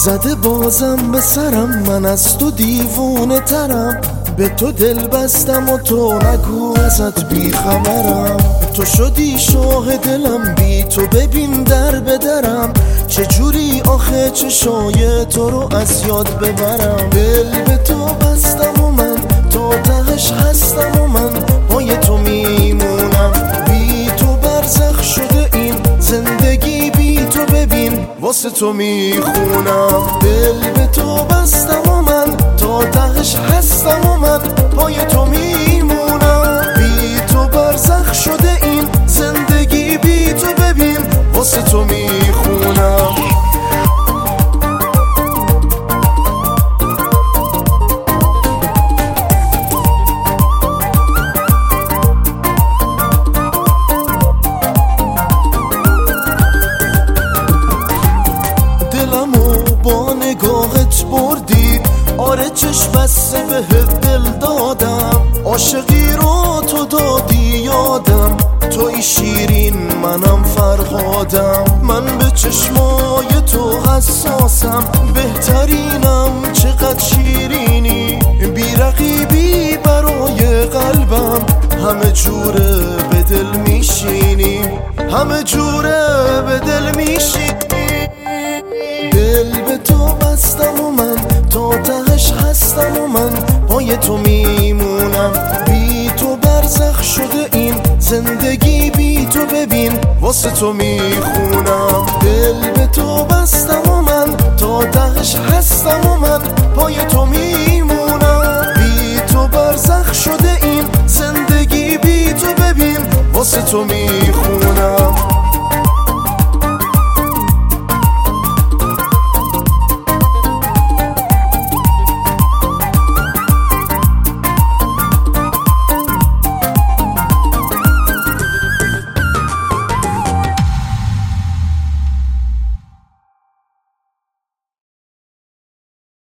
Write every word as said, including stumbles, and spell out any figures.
زده بازم به سرم، من از تو دیوونه ترم. به تو دل بستم و تو نگو ازت بیخبرم. تو شدی شاه دلم، بی تو ببین در بدرم. چجوری آخه چشای تو رو از یاد ببرم. دل به تو بستم و من تا تهش هستم و من پای تو میمونم. بی تو برزخ شده این زندگی، بی تو ببین واسه تو میخونم. دل به تو بستم و من تا تهش هستم و من پای تو میمونم. بی تو برزخ شده این زندگی، بی تو ببین واسه تو میخونم. با نگاهت بردی، آره چشم بسته بهت دل دادم. عاشقی رو تو دادی یادم، توی شیرین منم فرهادم. من به چشمای تو حساسم، بهترینم چقدر شیرینی. بی رقیبی برای قلبم، همه جوره به دل میشینی. همه جوره به دل میشینی. دل به تو بستم و من تا تهش هستم و من پای تو میمونم. بی تو برزخ شده این زندگی، بی تو ببین واسه تو میخونم. دل به تو بستم و من تا تهش هستم و من پای تو میمونم. بی تو برزخ شده این زندگی، بی تو ببین واسه تو میخونم.